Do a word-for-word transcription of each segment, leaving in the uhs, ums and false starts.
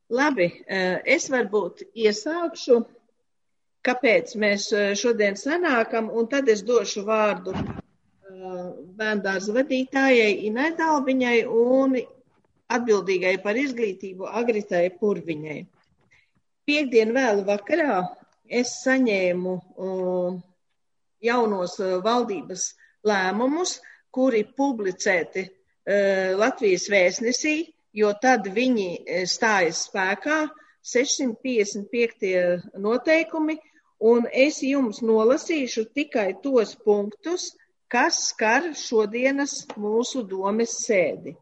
Labi, es varbūt iesākšu, kāpēc mēs šodien sanākam, un tad es došu vārdu bērndārza vadītājai Inai Dalbiņai un atbildīgai par izglītību Agritai Purviņai. Piektdien vēlu vakarā es saņēmu jaunos valdības lēmumus, kuri publicēti Latvijas vēstnesī, jo tad viņi stājas spēkā sešsimt piecdesmit piektie noteikumi, un es jums nolasīšu tikai tos punktus, kas skar šodienas mūsu domes sēdi.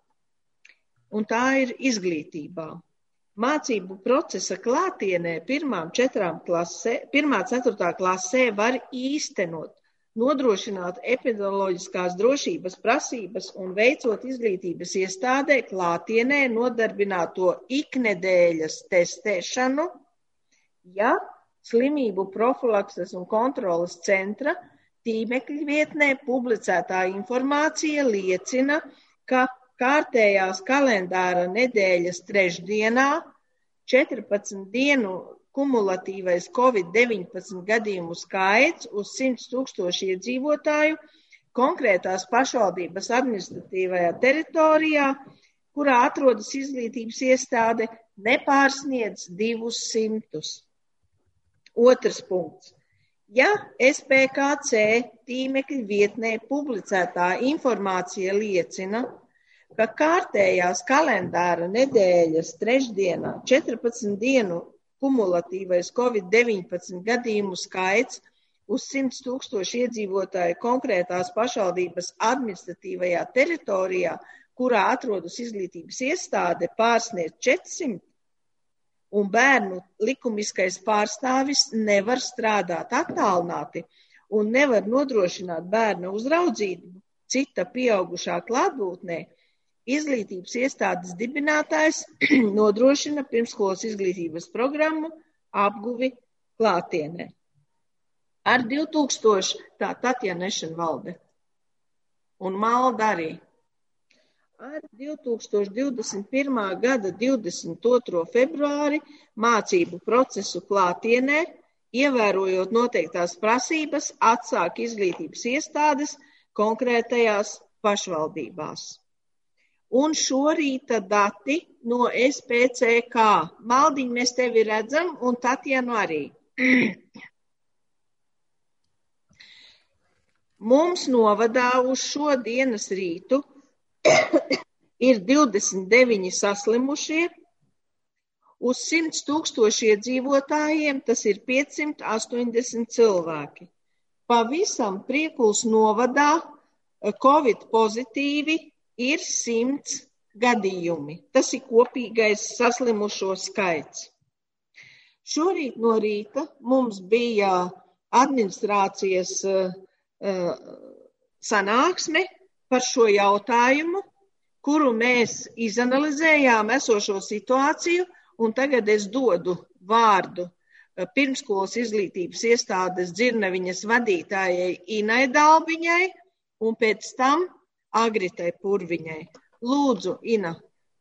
Un tā ir izglītībā. Mācību procesa klātienē pirmām četrām klasē, pirmā ceturtā klasē var īstenot, nodrošināt epidemioloģiskās drošības prasības un veicot izglītības iestādē klātienē nodarbināto iknedēļas testēšanu, ja slimību profilakses un kontroles centra tīmekļa vietnē publicētā informācija liecina, ka kārtējās kalendāra nedēļas trešdienā četrpadsmit dienu kumulatīvais covid deviņpadsmit gadījumu skaits uz simts tūkstoši iedzīvotāju konkrētās pašvaldības administratīvajā teritorijā, kurā atrodas izglītības iestāde, nepārsniedz divus simtus. Otrs punkts. Ja S P K C tīmekļa vietnē publicētā informācija liecina, ka kārtējās kalendāra nedēļas trešdienā četrpadsmit dienu kumulatīvais covid deviņpadsmit gadījumu skaits uz simts tūkstoši iedzīvotāju konkrētās pašvaldības administratīvajā teritorijā, kurā atrodas izglītības iestāde, pārsniedz četrsimt, un bērnu likumiskais pārstāvis nevar strādāt attālināti un nevar nodrošināt bērna uzraudzību cita pieaugušā klātbūtnē, izglītības iestādes dibinātājs nodrošina pirmsskolas izglītības programmu apguvi klātienē. Ar divtūkstoši, tā Tatjana Ešenvalde un Malda arī. Ar divi tūkstoši divdesmit pirmā gada divdesmit otro februāri mācību procesu klātienē, ievērojot noteiktās prasības, atsāk izglītības iestādes konkrētajās pašvaldībās. Un šorīta dati no S P C K. Maldiņ, mēs tevi redzam, un Tatjanu arī. Mums novadā uz šodienas rītu ir divdesmit deviņi saslimušie, uz simts tūkstoši iedzīvotājiem tas ir piecsimt astoņdesmit cilvēki. Pavisam Priekuls novadā Covid pozitīvi ir simts gadījumi. Tas ir kopīgais saslimušo skaits. Šorīt no rīta mums bija administrācijas uh, sanāksme par šo jautājumu, kuru mēs izanalizējām esošo situāciju, un tagad es dodu vārdu pirmsskolas izglītības iestādes Dzirnaviņas vadītājai Inai Dalbiņai, un pēc tam Agritai Purviņai. Lūdzu, Ina.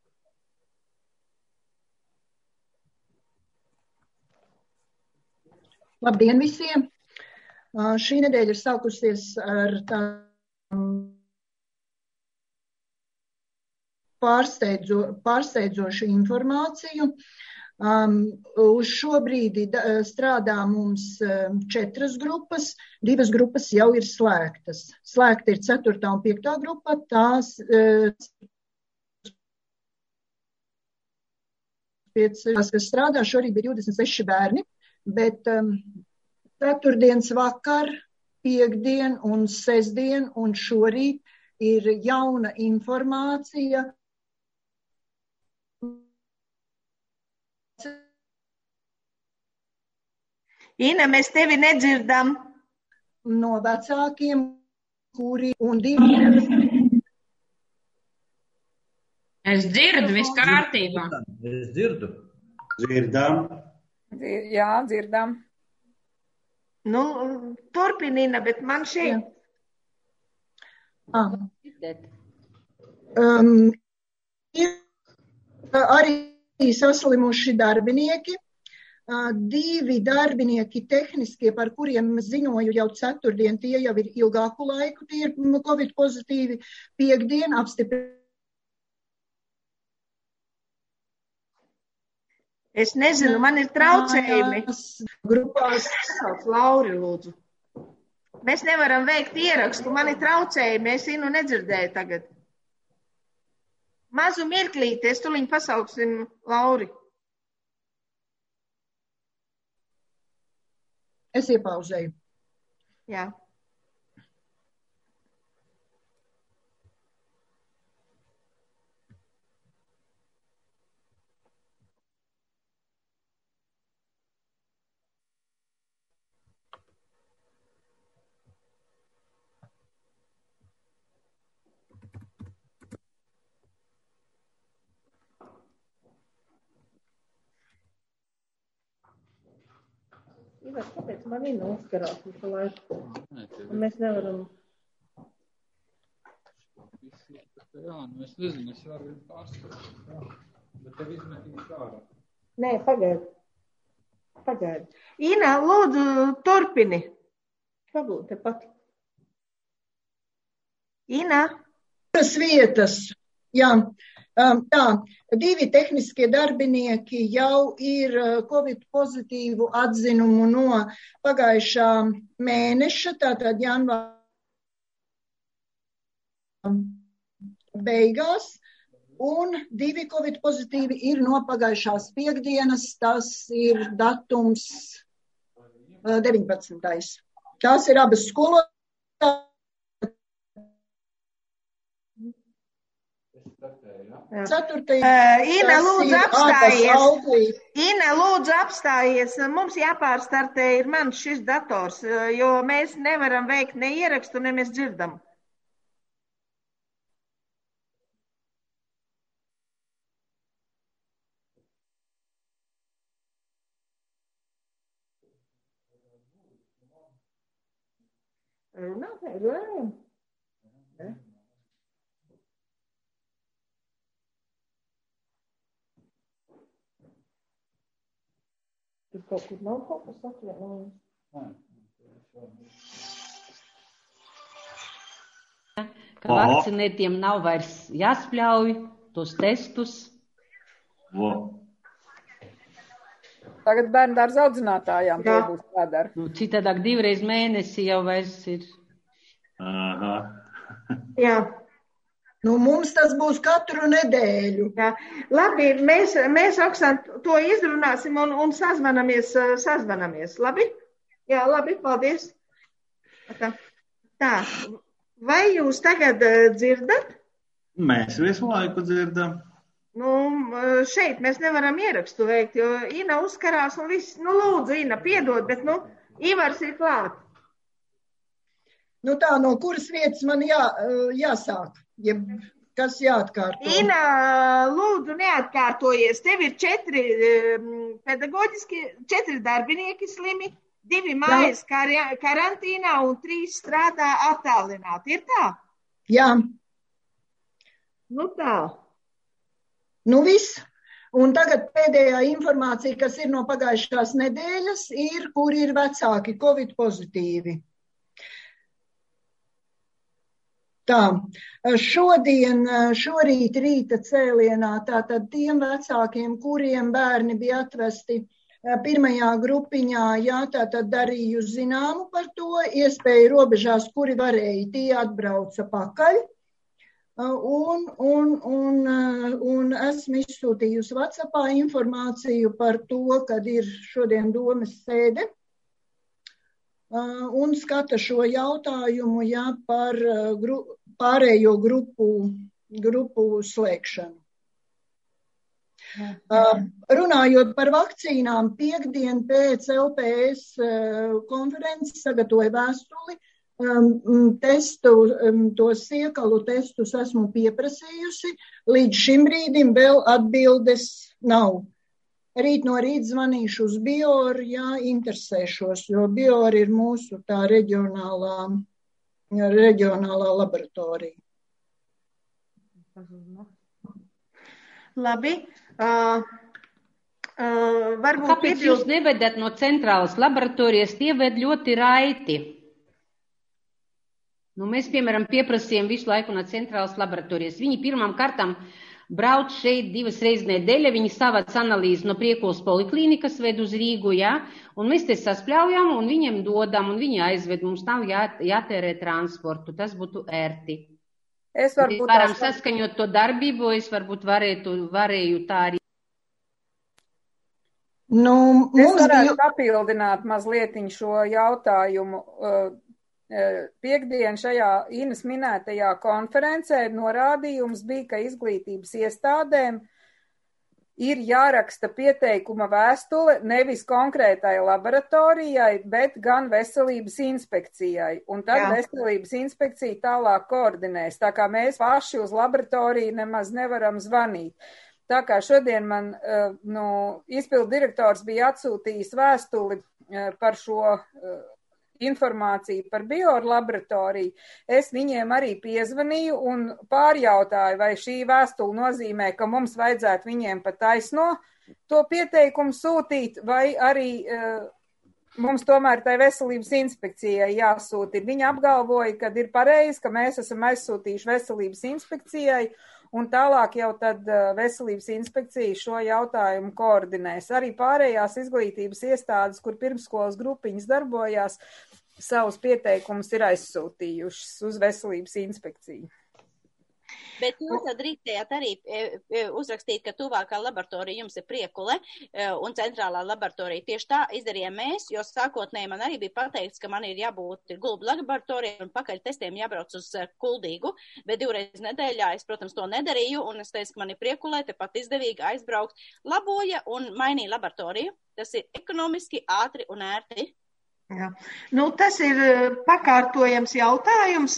Labdien visiem! Šī nedēļa ir sākusies ar tādu pārsteidzo, pārsteidzošu informāciju. Um, uz šo brīdi strādā mums četras grupas, divas grupas jau ir slēgtas. Slēgta ir ceturtā un piektā grupa, tās uh, kas strādā, šorīt bija divdesmit seši bērni, bet um, ceturtdienas vakar, piekdien un sestdien un šorīt ir jauna informācija. Ina, mēs tevi nedzirdam. No vecākiem, kuri un divi. Es dzirdu, viss kārtībā. Es dzirdu. Dzirdam. Jā, dzirdam. Nu, turpini, Ina, bet man šeit. Ah. Um, arī saslimuši darbinieki. Divi darbinieki tehniskie, par kuriem ziņoju jau ceturtdien, tie jau ir ilgāku laiku, tie ir Covid pozitīvi. Piektdien apstiprināja. Es nezinu, man ir traucējumi. Grupās. Sauc Lauri, lūdzu. Mēs nevaram veikt ierakstu, man ir traucējumi, es Inu nedzirdēju tagad. Mazu mirklīti, es tuliņ pasauksim Lauri. Es iepauzēju. Jā. Ivar, kāpēc man ir noskarās visu laiku? Un mēs nevaram... Jā, nu es nezinu, es varu viņu pārskatīt. Bet tev izmetīs ārā. Nē, pagaidi. Pagaidi. Ina, lūdzu, turpini. Pabūt tepat. Ina. Tas vietas, jā. Tā, divi tehniskie darbinieki jau ir Covid pozitīvu atzinumu no pagājušā mēneša, tātad janvāra beigās, un divi Covid pozitīvi ir no pagājušās piekdienas, tas ir datums deviņpadsmitais. Tās ir abas skolotājas. Ceturtajā. Uh, Ina, lūdzu, apstājies. Ina, lūdzu, apstājies. Mums jāpārstartē ir mans šis dators, jo mēs nevaram veikt ne ierakstu, ne mēs dzirdam. Runā, runājam. Ne? Tur kaut kur nav kaut kas atvienojums. Ka vakcinētiem nav vairs jāspļauj tos testus. Vo. Tagad bērnu dārza audzinātājām to būs jādara. Nu, citādāk divreiz mēnesi jau vairs ir. Aha. Jā. Nu, mums tas būs katru nedēļu. Jā. Labi, mēs, mēs Oksana, to izrunāsim un, un sazvanamies, sazvanamies. Labi? Jā, labi, paldies. Tā. Tā. Vai jūs tagad dzirdat? Mēs visu laiku dzirdam. Nu, šeit mēs nevaram ierakstu veikt, jo Ina uzkarās un viss. Nu, lūdzu, Ina, piedod, bet, nu, Ivars ir klāt. Nu tā, no kuras vietas man jā, jāsāk? Ja kas jāatkārto? Ina, lūdzu, neatkārtojies. Tev ir četri pedagoģiski, četri darbinieki slimi, divi mājas kar- karantīnā un trīs strādā attālināti. Ir tā? Jā. Nu tā. Nu viss. Un tagad pēdējā informācija, kas ir no pagājušās nedēļas, ir, kur ir vecāki Covid pozitīvi. Tā, šodien, šorīt rīta cēlienā, tātad tiem vecākiem, kuriem bērni bija atvesti pirmajā grupiņā, jā, tātad darīju zināmu par to, iespēju robežās, kuri varēja, tie atbrauca pakaļ, un, un, un, un esmu izsūtījusi WhatsAppā informāciju par to, kad ir šodien domes sēde. Un skata šo jautājumu, jā, par gru, pārējo grupu, grupu slēgšanu. Uh, runājot par vakcīnām, piekdien pēc L P S konferences sagatavoja vēstuli, um, testu, um, tos iekalu testus esmu pieprasījusi, līdz šim brīdim vēl atbildes nav. Rīt no rīt zvanīšu uz Bior, jā, interesēšos, jo Bior ir mūsu tā reģionālā, reģionālā laboratorija. Labi, Uh, uh, varbūt Kāpēc piebilst- jūs nevedat no centrālas laboratorijas? Tie ved ļoti raiti. Nu, mēs, piemēram, pieprasījām visu laiku no centrālas laboratorijas. Viņi pirmām kārtām brauc šeit divas reizes nedēļa, viņi savāc analīzi no Priekulas poliklīnikas ved uz Rīgu, jā, un mēs te saspļaujam un viņiem dodam, un viņi aizved, mums nav jā, jātērē transportu, tas būtu ērti. Es Mēs varbūt varam tās- saskaņot to darbību, es varbūt varētu, varēju tā arī. Nu, Es mums varētu bija, papildināt mazlietiņ šo jautājumu. Uh, uh, Piektdien šajā Inas minētajā konferencē norādījums bija, ka izglītības iestādēm ir jāraksta pieteikuma vēstule nevis konkrētai laboratorijai, bet gan veselības inspekcijai. Un tad Jā. veselības inspekcija tālāk koordinēs. Tā kā mēs paši uz laboratoriju nemaz nevaram zvanīt. Tā kā šodien man uh, nu, izpildu direktors bija atsūtījis vēstuli uh, par šo uh, informāciju par biolaboratoriju, es viņiem arī piezvanīju un pārjautāju, vai šī vēstule nozīmē, ka mums vajadzētu viņiem pa taisno to pieteikumu sūtīt, vai arī uh, mums tomēr tai veselības inspekcijai jāsūta. Viņa apgalvoja, ka ir pareizi, ka mēs esam aizsūtījuši veselības inspekcijai, un tālāk jau tad veselības inspekcija šo jautājumu koordinēs. Arī pārējās izglītības iestādes, kur pirmskolas grupiņas darbojās, savus pieteikumus ir aizsūtījušas uz veselības inspekciju. Bet jūs tad drīkstējāt arī uzrakstīt, ka tuvākā laboratorija jums ir Priekule un centrālā laboratorija. Tieši tā izdarījām mēs, jo sākotnēji man arī bija pateikts, ka man ir jābūt Gulbu laboratorijai un pakaļ testiem jābrauc uz Kuldīgu, bet divreiz nedēļā es, protams, to nedarīju, un es teicu, ka man ir Priekulē, tepat izdevīgi aizbraukt, laboja un mainīja laboratoriju. Tas ir ekonomiski, ātri un ērti. Jā. Nu, tas ir pakārtojams jautājums.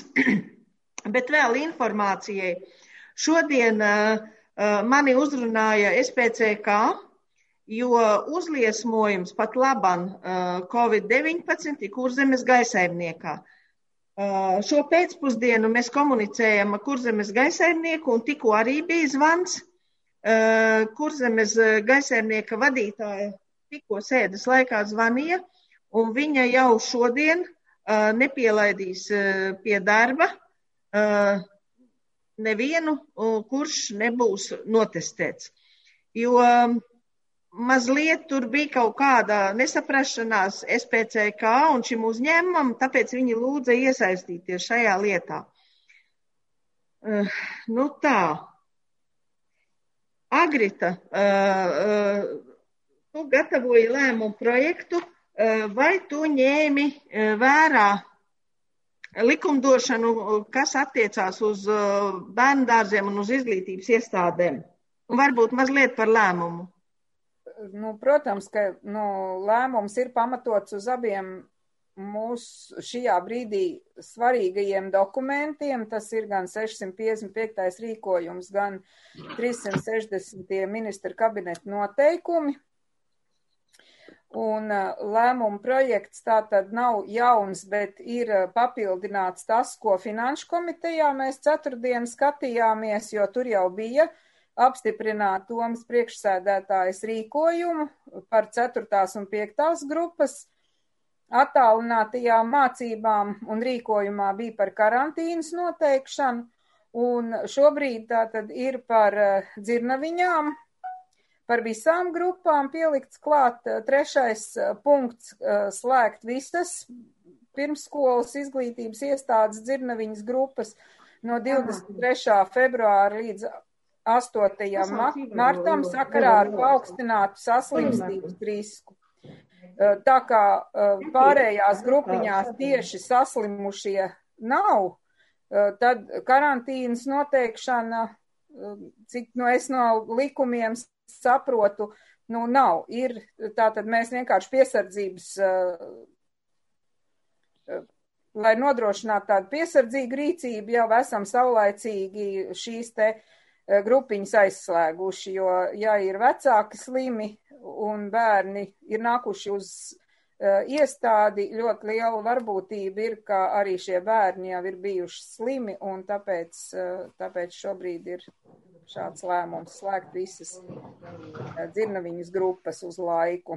Bet vēl informācijai. Šodien uh, mani uzrunāja S P C K, jo uzliesmojums pat laban uh, Covid deviņpadsmit ir Kurzemes gaisaimniekā. Uh, šo pēcpusdienu mēs komunicējam ar Kurzemes gaisaimnieku un tikko arī bija zvans. Uh, Kurzemes gaisaimnieka vadītāja tikko sēdes laikā zvanīja un viņa jau šodien uh, nepielaidīs uh, pie darba Uh, nevienu, uh, kurš nebūs notestēts. Jo um, mazliet tur bija kaut kāda nesaprašanās S P C K un šim uzņēmumam, tāpēc viņi lūdza iesaistīties šajā lietā. Uh, nu tā. Agrita, uh, uh, tu gatavoji lēmumu projektu, uh, vai tu ņēmi uh, vērā likumdošanu, kas attiecās uz bērnu dārziem un uz izglītības iestādēm. Un varbūt mazliet par lēmumu. Nu, protams, ka nu, lēmums ir pamatots uz abiem mūsu šajā brīdī svarīgajiem dokumentiem. Tas ir gan sešsimt piecdesmit piektais rīkojums, gan trīssimt sešdesmitie ministra kabineta noteikumi. Un lēmuma projekts tātad nav jauns, bet ir papildināts tas, ko Finanšu komitejā mēs ceturtdien skatījāmies, jo tur jau bija apstiprināt domas priekšsēdētājas rīkojumu par ceturtās un piektās grupas attālinātajām mācībām, un rīkojumā bija par karantīnas noteikšanu, un šobrīd tātad ir par dzirnaviņām. Par visām grupām pielikts klāt trešais punkts slēgt visas pirmsskolas izglītības iestādes dzirnaviņas grupas no divdesmit trešā februāra līdz astotajam martam sakarā ar paaugstinātu saslimstības risku. Tā kā pārējās grupiņās tieši saslimušie nav, tad karantīnas noteikšana, cik no es no likumiem saprotu, nu nav. Ir, tātad mēs vienkārši piesardzības, lai nodrošinātu tādu piesardzīgu rīcību, jau esam saulaicīgi šīs te grupiņas aizslēguši, jo, ja ir vecāki slimi un bērni ir nākuši uz iestādi, ļoti liela varbūtība ir, ka arī šie bērni jau ir bijuši slimi, un tāpēc, tāpēc šobrīd ir šāds lēmums slēgt visas dzirnaviņas grupas uz laiku.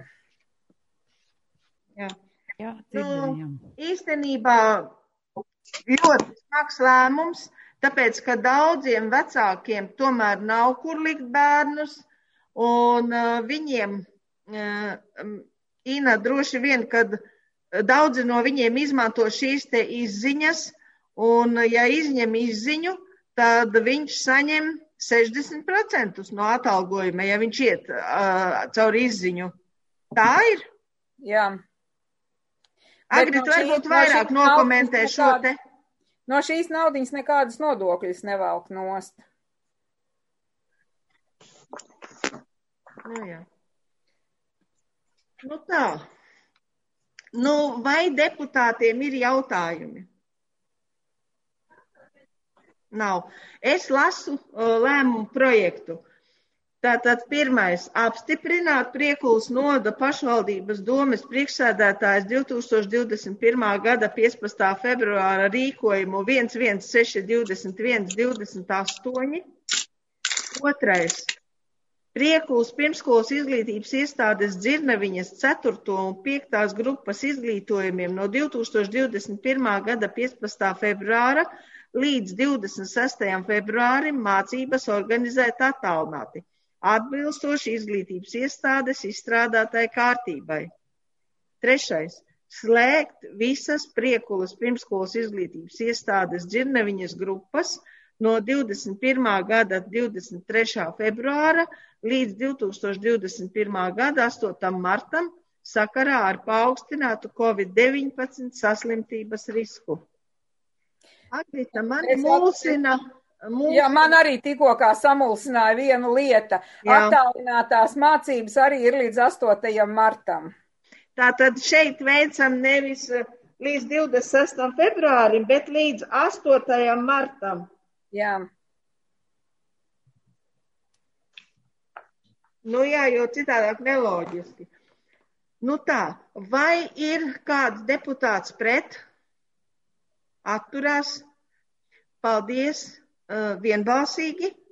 Jā. Jā, nu, īstenībā ļoti smags lēmums, tāpēc, ka daudziem vecākiem tomēr nav kur likt bērnus, un uh, viņiem, uh, Ina, droši vien, kad daudzi no viņiem izmanto šīs te izziņas, un ja izņem izziņu, tad viņš saņem sešdesmit procentus no atalgojuma, ja viņš iet uh, caur izziņu. Tā ir? Jā. Agri, tu varbūt vairāk nokomentē šo te. No šīs naudiņas nekādas nodokļas nevelk nost. Nu jā. Nu tā. Nu, vai deputātiem ir jautājumi? Nav. Es lasu uh, lēmumu projektu. Tātad pirmais - apstiprināt Priekulas novada pašvaldības domes priekšsēdētājas divi tūkstoši divdesmit pirmā gada piecpadsmitā februāra rīkojumu viens viens seši divdesmit viens divdesmit astoņi. Otrais - Priekulas pirmskolas izglītības iestādes Dzirnaviņas ceturto un piektās grupas izglītojumiem no divi tūkstoši divdesmit pirmā gada piecpadsmitā februāra līdz divdesmit sestajam februārim mācības organizēt attālināti, atbilstoši izglītības iestādes izstrādātai kārtībai. Trešais - slēgt visas Priekulas pirmskolas izglītības iestādes Dzirnaviņas grupas no divdesmit pirmā gada divdesmit trešā februāra līdz divi tūkstoši divdesmit pirmā gada astotam martam sakarā ar paaugstinātu covid deviņpadsmit saslimtības risku. Agrita, man mulsina. Mūsu... Jā, man arī tikko kā samulsināja viena lieta. Jā. Attālinātās mācības arī ir līdz astotajam martam. Tātad šeit veicam nevis līdz divdesmit sestajam februārim, bet līdz astotajam martam. Jā. Nu jā, jo citādāk neloģiski. Nu tā, vai ir kāds deputāts pret? Atturās? Paldies! Uh, vienbalsīgi.